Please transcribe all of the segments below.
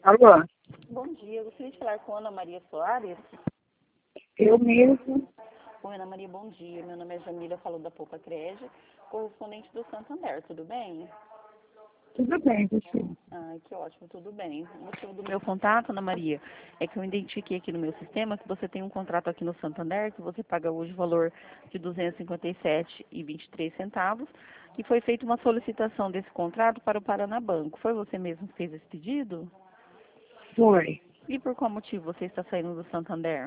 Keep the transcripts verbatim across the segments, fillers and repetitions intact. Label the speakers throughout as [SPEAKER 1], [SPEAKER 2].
[SPEAKER 1] Alô?
[SPEAKER 2] Bom dia, eu gostaria de falar com Ana Maria Soares.
[SPEAKER 1] Eu mesmo.
[SPEAKER 2] Oi, Ana Maria, bom dia. Meu nome é Jamila, falo da Poupa Crédito, correspondente do Santander, tudo bem?
[SPEAKER 1] Tudo bem, você?
[SPEAKER 2] Ai, que ótimo, tudo bem. O motivo do meu contato, Ana Maria, é que eu identifiquei aqui no meu sistema que você tem um contrato aqui no Santander, que você paga hoje o valor de duzentos e cinquenta e sete reais e vinte e três centavos, que foi feita uma solicitação desse contrato para o Paraná Banco. Foi você mesmo que fez esse pedido?
[SPEAKER 1] Foi.
[SPEAKER 2] E por qual motivo você está saindo do Santander?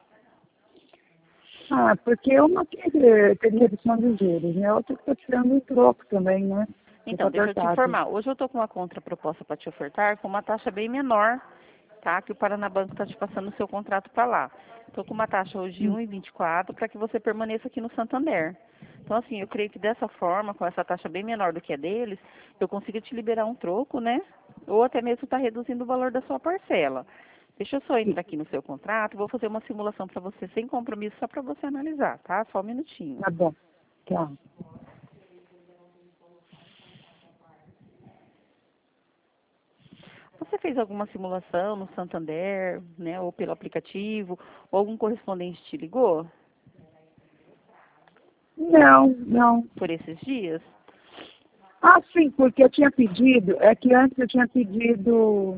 [SPEAKER 1] Ah, porque uma teve, teve redução de juros, né? Outra que está tirando um troco também, né?
[SPEAKER 2] Então, deixa eu te informar. Hoje eu estou com uma contraproposta para te ofertar com uma taxa bem menor, tá? Que o Paraná Banco está te passando o seu contrato para lá. Estou com uma taxa hoje de um vírgula vinte e quatro para que você permaneça aqui no Santander. Então, assim, eu creio que dessa forma, com essa taxa bem menor do que a deles, eu consigo te liberar um troco, né? Ou até mesmo estar reduzindo o valor da sua parcela. Deixa eu só entrar aqui no seu contrato, vou fazer uma simulação para você sem compromisso, só para você analisar, tá? Só um minutinho.
[SPEAKER 1] Tá bom. Tá.
[SPEAKER 2] Você fez alguma simulação no Santander, né, ou pelo aplicativo, ou algum correspondente te ligou
[SPEAKER 1] Não, não.
[SPEAKER 2] por esses dias?
[SPEAKER 1] Ah, sim, porque eu tinha pedido, é que antes eu tinha pedido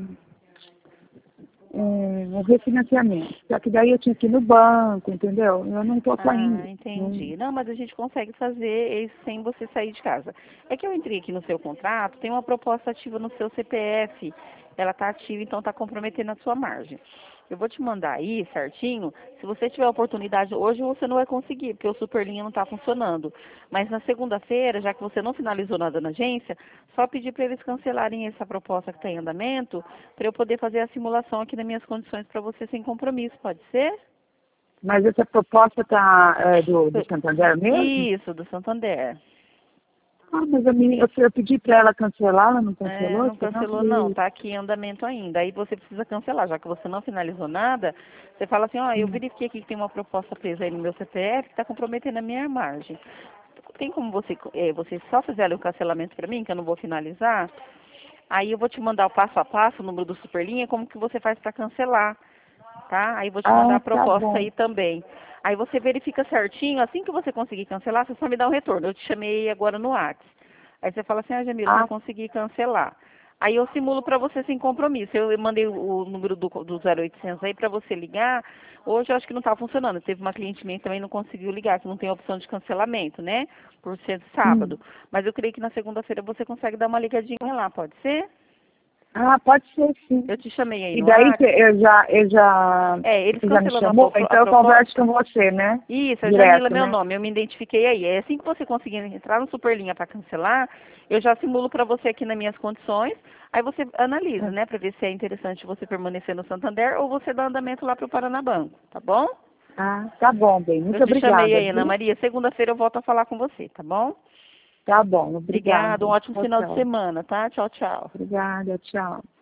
[SPEAKER 1] um, um refinanciamento. Só que daí eu tinha que ir no banco, entendeu? Eu não estou
[SPEAKER 2] Ah,
[SPEAKER 1] saindo.
[SPEAKER 2] entendi. Não, mas a gente consegue fazer isso sem você sair de casa. É que eu entrei aqui no seu contrato, tem uma proposta ativa no seu C P F. Ela está ativa, então está comprometendo a sua margem. Eu vou te mandar aí certinho. Se você tiver oportunidade, hoje você não vai conseguir, porque o Superlinha não está funcionando. Mas na segunda-feira, já que você não finalizou nada na agência, só pedir para eles cancelarem essa proposta que está em andamento, para eu poder fazer a simulação aqui nas minhas condições para você sem compromisso. Pode ser?
[SPEAKER 1] Mas essa proposta tá, é, do, do Santander mesmo?
[SPEAKER 2] Isso, do Santander.
[SPEAKER 1] Ah, mas a menina, eu, eu pedi para ela cancelar, ela não
[SPEAKER 2] É,
[SPEAKER 1] cancelou?
[SPEAKER 2] não
[SPEAKER 1] Senão
[SPEAKER 2] cancelou não,
[SPEAKER 1] que...
[SPEAKER 2] tá aqui em andamento ainda. Aí você precisa cancelar, já que você não finalizou nada, você fala assim, ó, eu
[SPEAKER 1] Hum.
[SPEAKER 2] verifiquei aqui que tem uma proposta presa aí no meu C P F que está comprometendo a minha margem. Tem como você, é, você só fazer ali o cancelamento para mim, que eu não vou finalizar? Aí eu vou te mandar o passo a passo, o número do Superlinha, como que você faz para cancelar, tá? Aí eu vou te mandar
[SPEAKER 1] Ah,
[SPEAKER 2] a
[SPEAKER 1] tá
[SPEAKER 2] proposta
[SPEAKER 1] bom.
[SPEAKER 2] aí também. Aí você verifica certinho, assim que você conseguir cancelar, você só me dá um retorno. Eu te chamei agora no WhatsApp. Aí você fala assim, ah, Jamila, já
[SPEAKER 1] Ah,
[SPEAKER 2] consegui cancelar. Aí eu simulo para você sem compromisso. Eu mandei o número do, do zero oitocentos aí para você ligar. Hoje eu acho que não está funcionando. Teve uma cliente minha que também não conseguiu ligar, que não tem opção de cancelamento, né? Por ser
[SPEAKER 1] hum.
[SPEAKER 2] sábado. Mas eu creio que na segunda-feira você consegue dar uma ligadinha lá, pode ser?
[SPEAKER 1] Ah, pode ser sim.
[SPEAKER 2] Eu te chamei aí
[SPEAKER 1] E
[SPEAKER 2] no
[SPEAKER 1] daí cê-
[SPEAKER 2] WhatsApp.
[SPEAKER 1] eu já, eu já,
[SPEAKER 2] É, eles
[SPEAKER 1] você já me
[SPEAKER 2] cancelando a,
[SPEAKER 1] chamou?
[SPEAKER 2] pro- a
[SPEAKER 1] Então eu converso
[SPEAKER 2] proposta.
[SPEAKER 1] com você, né?
[SPEAKER 2] Isso, a Jamila é
[SPEAKER 1] Direto,
[SPEAKER 2] meu
[SPEAKER 1] né?
[SPEAKER 2] nome, eu me identifiquei aí. É assim que você conseguir entrar no Superlinha para cancelar, eu já simulo para você aqui nas minhas condições, aí você analisa, né, para ver se é interessante você permanecer no Santander ou você dá andamento lá para o Paraná Banco, tá bom?
[SPEAKER 1] Ah, tá bom, bem.
[SPEAKER 2] Eu
[SPEAKER 1] Muito
[SPEAKER 2] te chamei
[SPEAKER 1] obrigada,
[SPEAKER 2] aí, Ana
[SPEAKER 1] viu?
[SPEAKER 2] Maria. Segunda-feira eu volto a falar com você, tá bom?
[SPEAKER 1] Tá bom,
[SPEAKER 2] Obrigada, um
[SPEAKER 1] obrigada.
[SPEAKER 2] ótimo
[SPEAKER 1] Tchau,
[SPEAKER 2] final de
[SPEAKER 1] tchau.
[SPEAKER 2] semana, tá? Tchau, tchau.
[SPEAKER 1] Obrigada, tchau.